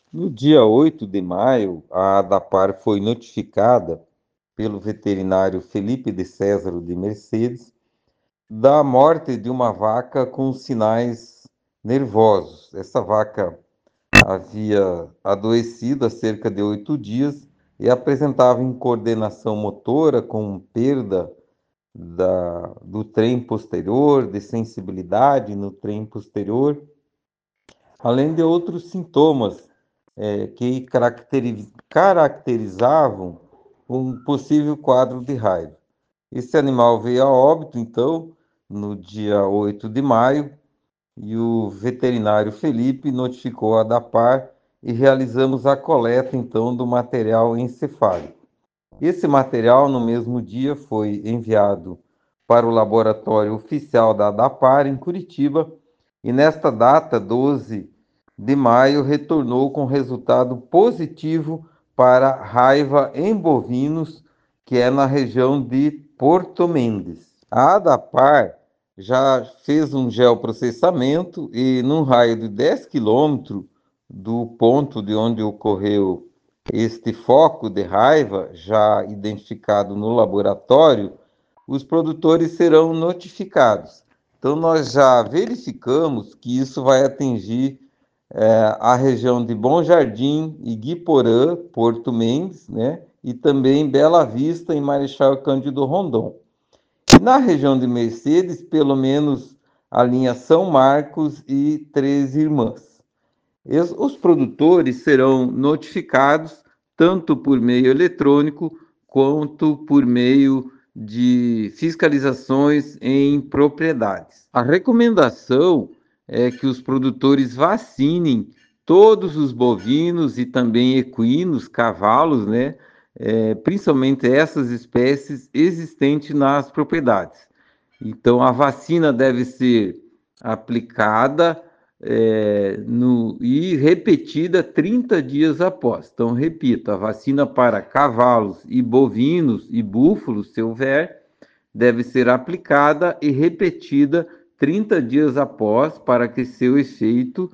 No dia 8 de maio, a ADAPAR foi notificada pelo veterinário Felipe de César de Mercedes da morte de uma vaca com sinais nervosos. Essa vaca havia adoecido há cerca de 8 dias e apresentava incoordenação motora com perda do trem posterior, de sensibilidade no trem posterior, além de outros sintomas que caracterizavam um possível quadro de raiva. Esse animal veio a óbito, então, no dia 8 de maio, e o veterinário Felipe notificou a DAPAR e realizamos a coleta, então, do material encefálico. Esse material, no mesmo dia, foi enviado para o laboratório oficial da DAPAR em Curitiba e, nesta data, 12 de maio, retornou com resultado positivo para raiva em bovinos, que é na região de Porto Mendes. A ADAPAR já fez um geoprocessamento e, num raio de 10 quilômetros do ponto de onde ocorreu este foco de raiva, já identificado no laboratório, os produtores serão notificados. Então, nós já verificamos que isso vai atingir a região de Bom Jardim, Iguiporã, Porto Mendes, né? E também Bela Vista, em Marechal Cândido Rondon. E na região de Mercedes, pelo menos a linha São Marcos e Três Irmãs. Os produtores serão notificados tanto por meio eletrônico quanto por meio de fiscalizações em propriedades. A recomendação é que os produtores vacinem todos os bovinos e também equinos, cavalos, né? Principalmente essas espécies existentes nas propriedades. Então, a vacina deve ser aplicada e repetida 30 dias após. Então, repito, a vacina para cavalos e bovinos e búfalos, se houver, deve ser aplicada e repetida 30 dias após para que seu efeito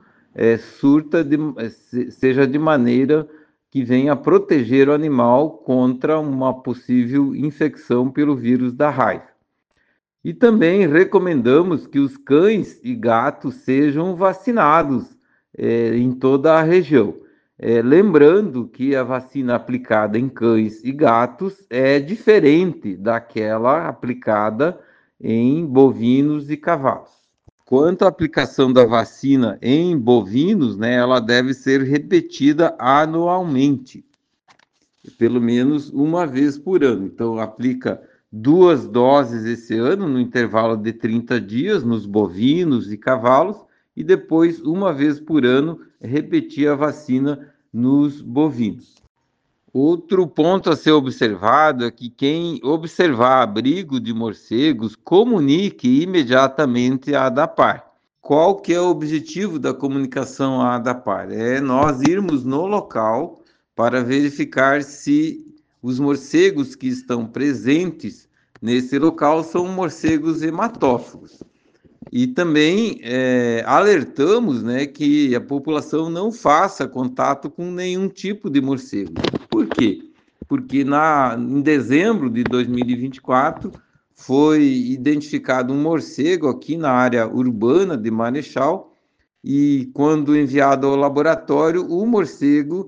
seja de maneira que venha a proteger o animal contra uma possível infecção pelo vírus da raiva. E também recomendamos que os cães e gatos sejam vacinados em toda a região. Lembrando que a vacina aplicada em cães e gatos é diferente daquela aplicada em bovinos e cavalos. Quanto à aplicação da vacina em bovinos, né, ela deve ser repetida anualmente, pelo menos uma vez por ano. Então, aplica 2 doses esse ano, no intervalo de 30 dias, nos bovinos e cavalos, e depois, uma vez por ano, repetir a vacina nos bovinos. Outro ponto a ser observado é que quem observar abrigo de morcegos, comunique imediatamente à ADAPAR. Qual que é o objetivo da comunicação à ADAPAR? É nós irmos no local para verificar se os morcegos que estão presentes nesse local são morcegos hematófagos. E também alertamos, né, que a população não faça contato com nenhum tipo de morcego. Por quê? Porque em dezembro de 2024 foi identificado um morcego aqui na área urbana de Marechal e quando enviado ao laboratório, o morcego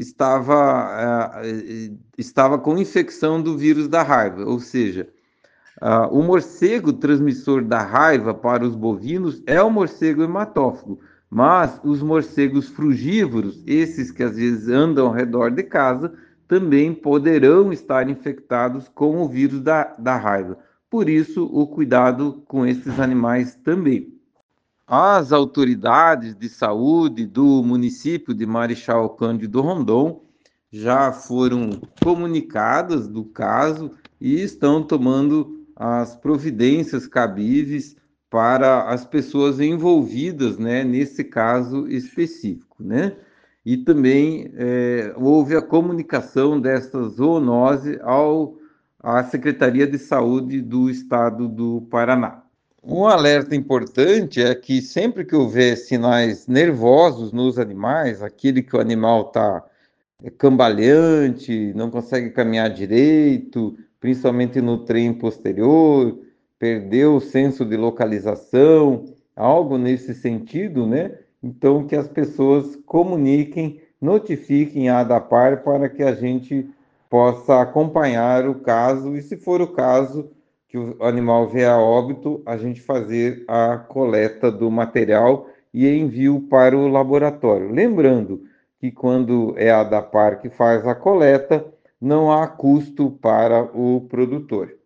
estava com infecção do vírus da raiva, ou seja, o morcego transmissor da raiva para os bovinos é o morcego hematófago, mas os morcegos frugívoros, esses que às vezes andam ao redor de casa, também poderão estar infectados com o vírus da raiva. Por isso, o cuidado com esses animais também. As autoridades de saúde do município de Marechal Cândido Rondon já foram comunicadas do caso e estão tomando as providências cabíveis para as pessoas envolvidas, né, nesse caso específico, né? E também houve a comunicação desta zoonose à Secretaria de Saúde do Estado do Paraná. Um alerta importante é que sempre que houver sinais nervosos nos animais, aquele que o animal está cambaleante, não consegue caminhar direito, principalmente no trem posterior, perdeu o senso de localização, algo nesse sentido, né? Então, que as pessoas comuniquem, notifiquem a ADAPAR para que a gente possa acompanhar o caso e, se for o caso, que o animal vier a óbito, a gente fazer a coleta do material e envio para o laboratório. Lembrando que quando é a ADAPAR que faz a coleta, não há custo para o produtor.